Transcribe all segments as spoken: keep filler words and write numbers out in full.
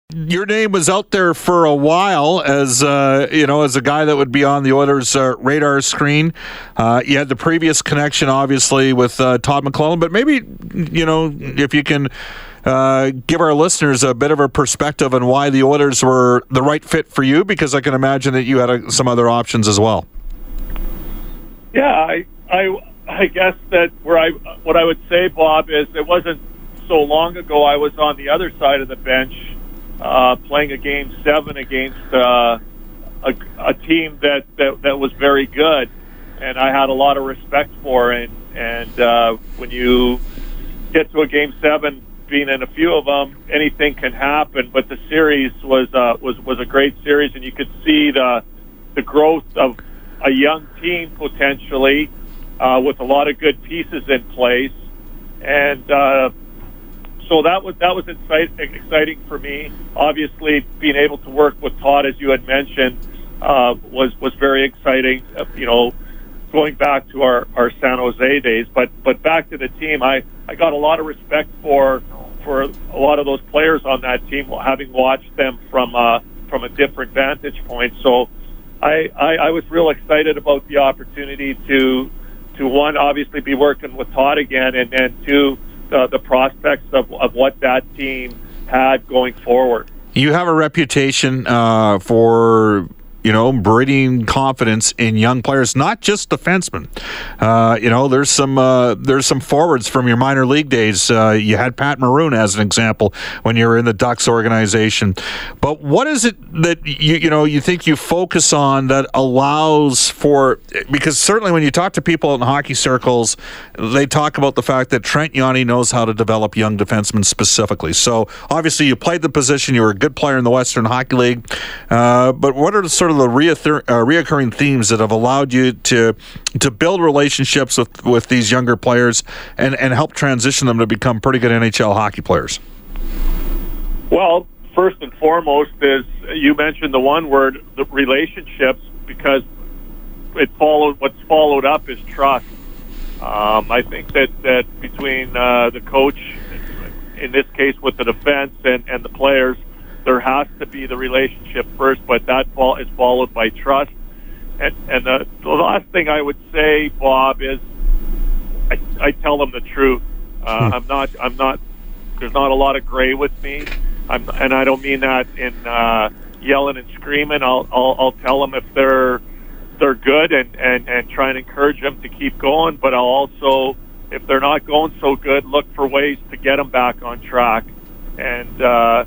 your name was out there for a while as uh, you know, as a guy that would be on the Oilers' uh, radar screen. Uh, you had the previous connection, obviously, with uh, Todd McLellan, but maybe, you know, if you can uh, give our listeners a bit of a perspective on why the Oilers were the right fit for you, because I can imagine that you had uh, some other options as well. Yeah, I, I, I guess that where I, what I would say, Bob, is it wasn't so long ago I was on the other side of the bench, uh, playing a game seven against uh, a, a team that, that that was very good, and I had a lot of respect for. And and uh, when you get to a game seven, being in a few of them, anything can happen. But the series was uh, was was a great series, and you could see the the growth of a young team potentially uh, with a lot of good pieces in place, and uh, so that was that was excite, exciting for me. Obviously, being able to work with Todd, as you had mentioned, uh, was was very exciting. Uh, you know, going back to our, our San Jose days, but but back to the team, I, I got a lot of respect for for a lot of those players on that team, having watched them from uh, from a different vantage point. So I, I, I was real excited about the opportunity to to one, obviously be working with Todd again, and then two, the, the prospects of, of what that team had going forward. You have a reputation uh, for, you know, breeding confidence in young players, not just defensemen. Uh, you know, there's some uh, there's some forwards from your minor league days. Uh, you had Pat Maroon as an example when you were in the Ducks organization. But what is it that you you know you think you focus on that allows for? Because certainly when you talk to people in hockey circles, they talk about the fact that Trent Yawney knows how to develop young defensemen specifically. So obviously you played the position. You were a good player in the Western Hockey League. Uh, but what are the sort of the reoccur- uh, reoccurring themes that have allowed you to to build relationships with, with these younger players and, and help transition them to become pretty good N H L hockey players? Well, first and foremost is, you mentioned the one word, the relationships, because it followed, what's followed up is trust. Um, I think that, that between uh, the coach, in this case with the defense, and, and the players, there has to be the relationship first, but that is followed by trust. And, and the, the last thing I would say, Bob, is I, I tell them the truth. Uh, hmm. I'm not. I'm not. There's not a lot of gray with me, I'm, and I don't mean that in uh, yelling and screaming. I'll, I'll I'll tell them if they're they're good, and, and, and try and encourage them to keep going. But I'll also, if they're not going so good, look for ways to get them back on track. And uh,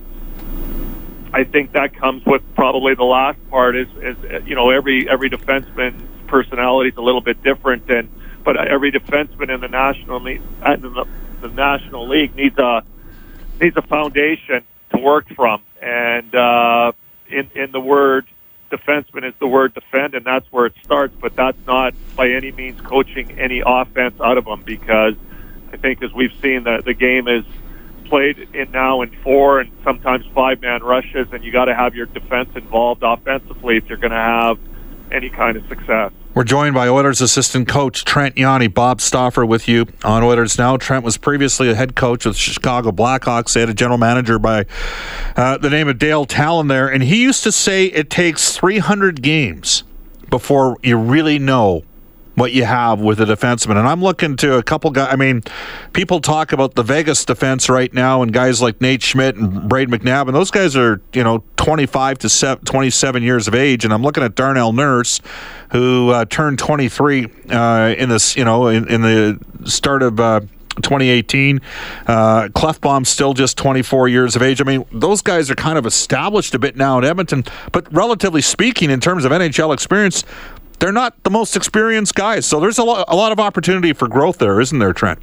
I think that comes with probably the last part is, is you know, every every defenseman's personality is a little bit different, and but every defenseman in the national league, in the, the national league needs a needs a foundation to work from, and uh, in in the word defenseman is the word defend, and that's where it starts. But that's not by any means coaching any offense out of them, because I think, as we've seen, that the game is played in now in four and sometimes five-man rushes, and you got to have your defense involved offensively if you're going to have any kind of success. We're joined by Oilers assistant coach Trent Yawney. Bob Stauffer with you on Oilers Now. Trent was previously a head coach with the Chicago Blackhawks. They had a general manager by uh, the name of Dale Talon there, and he used to say it takes three hundred games before you really know what you have with a defenseman. And I'm looking to a couple guys. I mean, people talk about the Vegas defense right now and guys like Nate Schmidt and Braden McNabb, and those guys are, you know, twenty-five to twenty-seven years of age. And I'm looking at Darnell Nurse, who uh, turned twenty-three uh, in this, you know, in, in the start of uh, twenty eighteen. Uh, Clefbaum's still just twenty-four years of age. I mean, those guys are kind of established a bit now in Edmonton, but relatively speaking, in terms of N H L experience, they're not the most experienced guys. So there's a lot, a lot of opportunity for growth there, isn't there, Trent?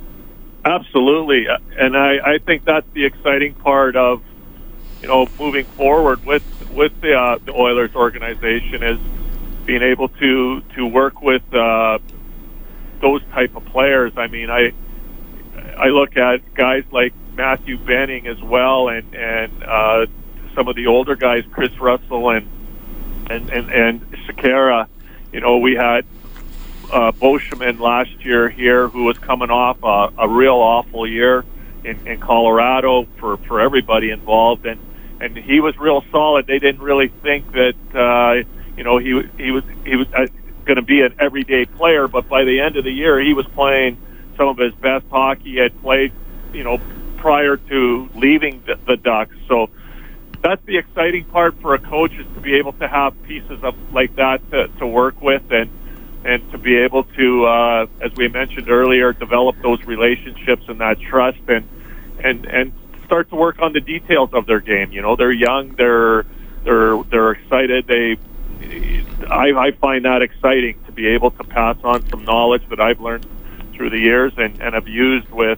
Absolutely. And I, I think that's the exciting part of, you know, moving forward with with the, uh, the Oilers organization, is being able to, to work with uh, those type of players. I mean, I I look at guys like Matthew Benning as well, and, and uh, some of the older guys, Chris Russell and and, and, and Shakira. You know, we had uh, Boschman last year here, who was coming off a, a real awful year in, in Colorado for, for everybody involved. And, and he was real solid. They didn't really think that uh, you know he he was he was uh, going to be an everyday player, but by the end of the year, he was playing some of his best hockey he had played, you know, prior to leaving the, the Ducks. So that's the exciting part for a coach, is to be able to have pieces of like that to, to work with, and and to be able to, uh, as we mentioned earlier, develop those relationships and that trust, and and and start to work on the details of their game. You know, they're young, they're they're they're excited. They, I, I find that exciting to be able to pass on some knowledge that I've learned through the years and, and have used with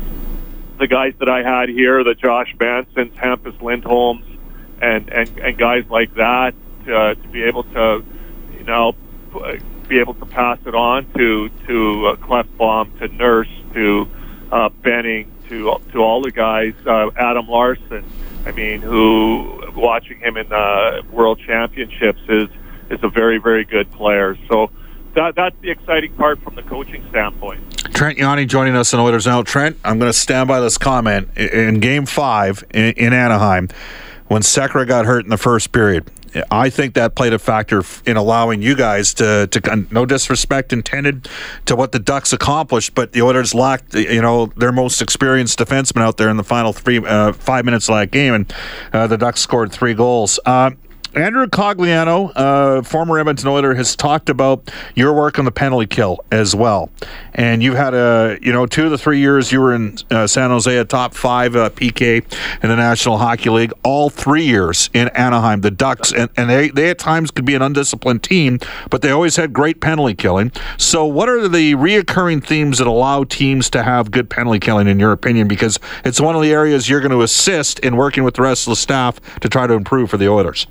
the guys that I had here, the Josh Mansons, Hampus Lindholms, and, and, and guys like that, uh, to be able to, you know, be able to pass it on to to uh, Klefbom, to Nurse, to uh, Benning, to to all the guys, uh, Adam Larson. I mean, who, watching him in the World Championships, is is a very, very good player. So that that's the exciting part from the coaching standpoint. Trent Yawney joining us on Oilers Now. Trent, I'm going to stand by this comment. In Game Five in, in Anaheim, when Sekera got hurt in the first period, I think that played a factor in allowing you guys to, to no disrespect intended to what the Ducks accomplished, but the Oilers lacked, you know, their most experienced defenseman out there in the final three uh, five minutes of that game, and uh, the Ducks scored three goals. Uh, Andrew Cogliano, uh, former Edmonton Oiler, has talked about your work on the penalty kill as well. And you've had a, you know, two of the three years you were in uh, San Jose, a top five uh, P K in the National Hockey League. All three years in Anaheim, the Ducks, and, and they, they at times could be an undisciplined team, but they always had great penalty killing. So what are the reoccurring themes that allow teams to have good penalty killing, in your opinion? Because it's one of the areas you're going to assist in working with the rest of the staff to try to improve for the Oilers.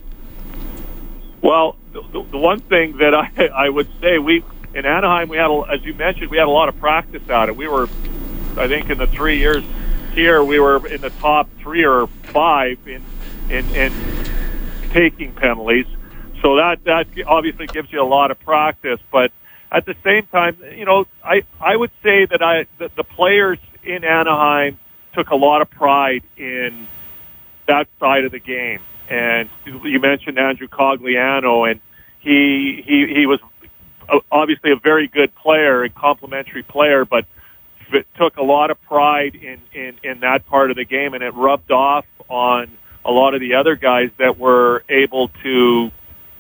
Well, the, the one thing that I, I would say, we in Anaheim, we had, a, as you mentioned, we had a lot of practice at it. We were, I think, in the three years here, we were in the top three or five in in, in taking penalties. So that that obviously gives you a lot of practice. But at the same time, you know, I I would say that I that the players in Anaheim took a lot of pride in that side of the game. And you mentioned Andrew Cogliano, and he he he was obviously a very good player, a complimentary player, but took a lot of pride in, in, in that part of the game, and it rubbed off on a lot of the other guys that were able to,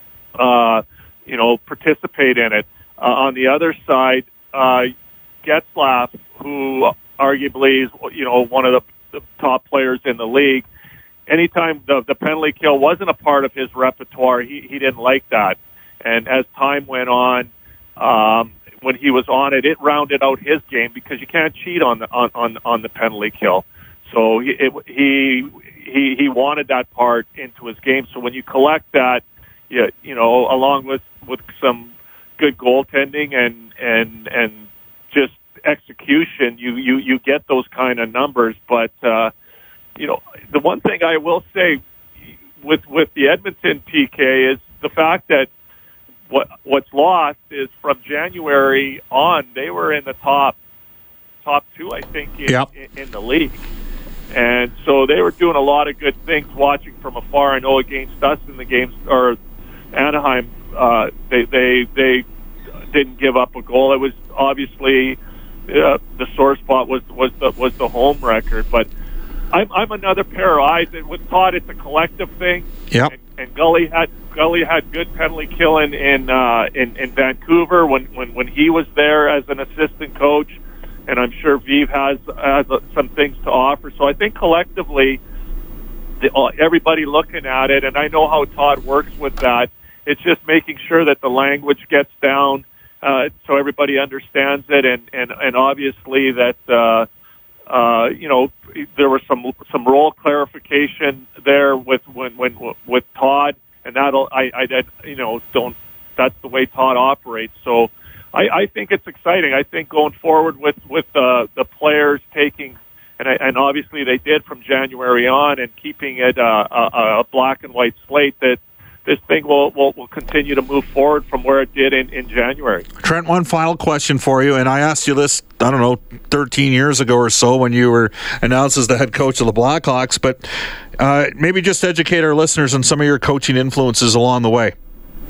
uh, you know, participate in it. Uh, on the other side, uh, Getzlaf, who arguably is, you know, one of the, the top players in the league, anytime the, the penalty kill wasn't a part of his repertoire, he, he didn't like that. And as time went on, um, when he was on it, it rounded out his game, because you can't cheat on the on, on, on the penalty kill. So he, it, he he he wanted that part into his game. So when you collect that, you, you know, along with, with some good goaltending and and and just execution, you you, you get those kind of numbers. But uh, you know, the one thing I will say with with the Edmonton P K is the fact that what what's lost is from January on, they were in the top top two, I think, in, yep. in, in the league, and so they were doing a lot of good things. Watching from afar, I know against us in the games, or Anaheim, uh, they they they didn't give up a goal. It was obviously uh, the sore spot was was the was the home record, but I'm, I'm another pair of eyes. And with Todd, it's a collective thing. Yep. And, and Gully had Gully had good penalty killing in uh, in in Vancouver when, when, when he was there as an assistant coach, and I'm sure Vive has has uh, some things to offer. So I think collectively, the, uh, everybody looking at it, and I know how Todd works with that. It's just making sure that the language gets down uh, so everybody understands it, and and and obviously that. Uh, Uh, you know, there was some some role clarification there with when, when with Todd, and that'll I, I you know don't that's the way Todd operates. So I, I think it's exciting. I think going forward with with uh, the players taking and I, and obviously they did from January on, and keeping it uh, a, a black and white slate, that this thing will, will, will continue to move forward from where it did in, in January. Trent, one final question for you, and I asked you this, I don't know, thirteen years ago or so when you were announced as the head coach of the Blackhawks, but uh, maybe just educate our listeners on some of your coaching influences along the way.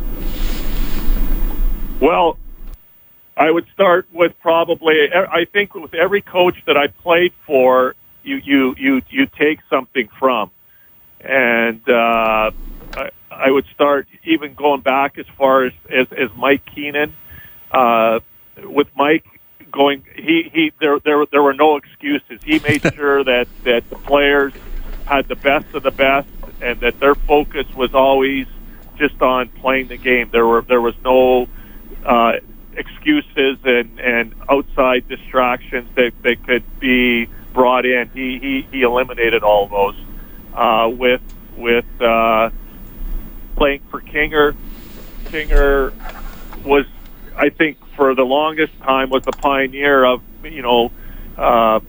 Well, I would start with probably, I think with every coach that I played for, you you you, you take something from. And uh, I, I would start even going back as far as, as, as Mike Keenan. Uh, with Mike going, he, he there, there there were no excuses. He made sure that, that the players had the best of the best and that their focus was always just on playing the game. There were there was no uh, excuses and, and outside distractions that, that could be brought in. He he, he eliminated all of those. Uh, with with uh, playing for Kinger, Kinger was, I think, for the longest time, was the pioneer of you know uh,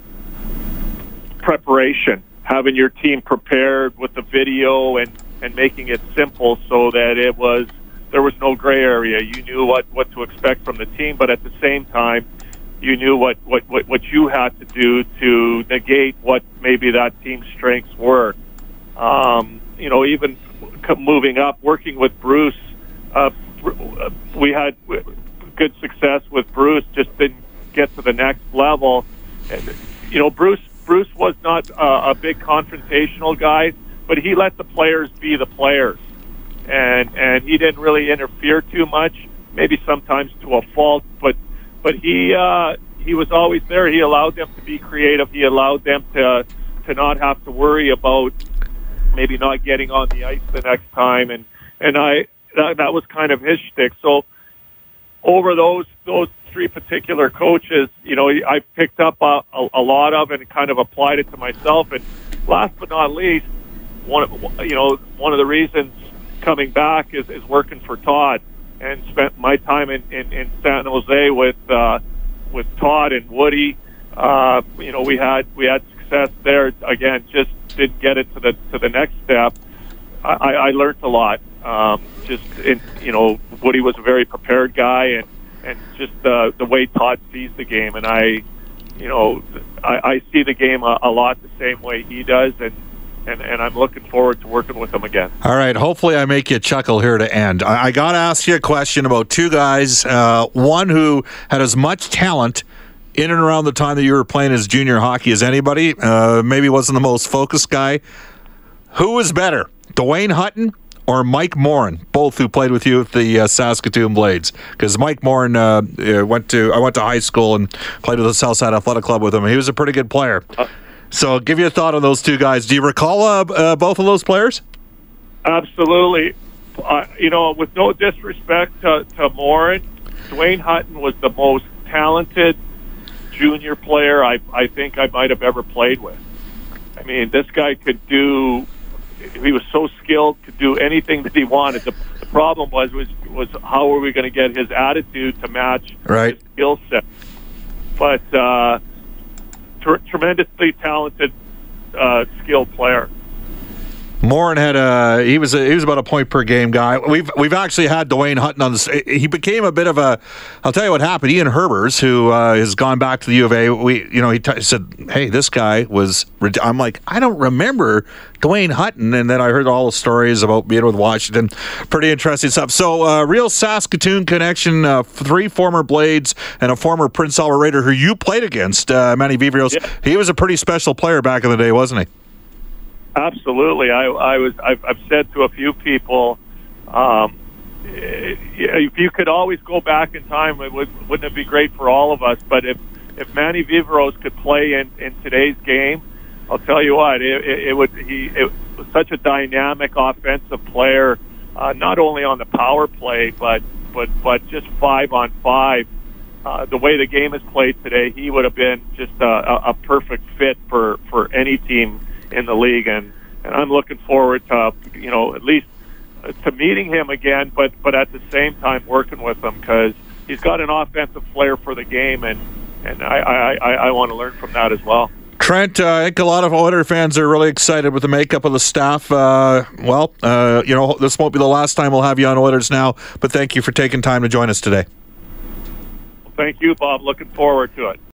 preparation, having your team prepared with the video and, and making it simple so that it was there was no gray area. You knew what, what to expect from the team, but at the same time, you knew what, what, what, what you had to do to negate what maybe that team's strengths were. Um, you know, even moving up, working with Bruce, uh, we had good success with Bruce, just didn't get to the next level. And, you know, Bruce Bruce was not uh, a big confrontational guy, but he let the players be the players. And and he didn't really interfere too much, maybe sometimes to a fault, but but he uh, he was always there. He allowed them to be creative. He allowed them to to not have to worry about maybe not getting on the ice the next time, and and I that, that was kind of his shtick. So over those those three particular coaches, you know, I picked up a, a, a lot of and kind of applied it to myself. And last but not least, one of, you know one of the reasons coming back is, is working for Todd, and spent my time in, in, in San Jose with uh, with Todd and Woody. Uh, you know, we had we had success there. Again, just didn't get it to the to the next step. I, I learned a lot. Um, just in, you know, Woody was a very prepared guy, and and just uh, the way Todd sees the game, and I, you know, I, I see the game a, a lot the same way he does, and. And, and I'm looking forward to working with them again. All right. Hopefully I make you chuckle here to end. I, I got to ask you a question about two guys. Uh, one who had as much talent in and around the time that you were playing as junior hockey as anybody. Uh, maybe wasn't the most focused guy. Who was better, Dwayne Hutton or Mike Morin? Both who played with you at the uh, Saskatoon Blades. Because Mike Morin uh, went to I went to high school and played with the Southside Athletic Club with him. He was a pretty good player. Uh, So give you a thought on those two guys. Do you recall uh, uh, both of those players? Absolutely. Uh, you know, with no disrespect to, to Morin, Dwayne Hutton was the most talented junior player I, I think I might have ever played with. I mean, this guy could do, he was so skilled, could do anything that he wanted. The, the problem was, was, was how were we going to get his attitude to match right. his skill set? But, uh, tremendously talented, uh, skilled player. Morin had a he was a, he was about a point per game guy. We've we've actually had Dwayne Hutton on this. He became a bit of a. I'll tell you what happened. Ian Herbers, who uh, has gone back to the U of A, we you know he t- said, "Hey, this guy was." I'm like, I don't remember Dwayne Hutton, and then I heard all the stories about being with Washington. Pretty interesting stuff. So, uh, real Saskatoon connection. Uh, three former Blades and a former Prince Albert Raider who you played against, uh, Manny Viveiros. Yeah. He was a pretty special player back in the day, wasn't he? Absolutely. I, I was. I've, I've said to a few people, um, if you could always go back in time, it would, wouldn't it be great for all of us? But if, if Manny Viveiros could play in, in today's game, I'll tell you what, it, it, it would. He it was such a dynamic offensive player, uh, not only on the power play, but but but just five on five. Uh, the way the game is played today, he would have been just a, a, a perfect fit for, for any team in the league, and, and I'm looking forward to, you know, at least to meeting him again, but, but at the same time working with him, because he's got an offensive flair for the game, and, and I, I, I, I want to learn from that as well. Trent, uh, I think a lot of Oilers fans are really excited with the makeup of the staff. Uh, well, uh, you know, this won't be the last time we'll have you on Oilers Now, but thank you for taking time to join us today. Thank you, Bob. Looking forward to it.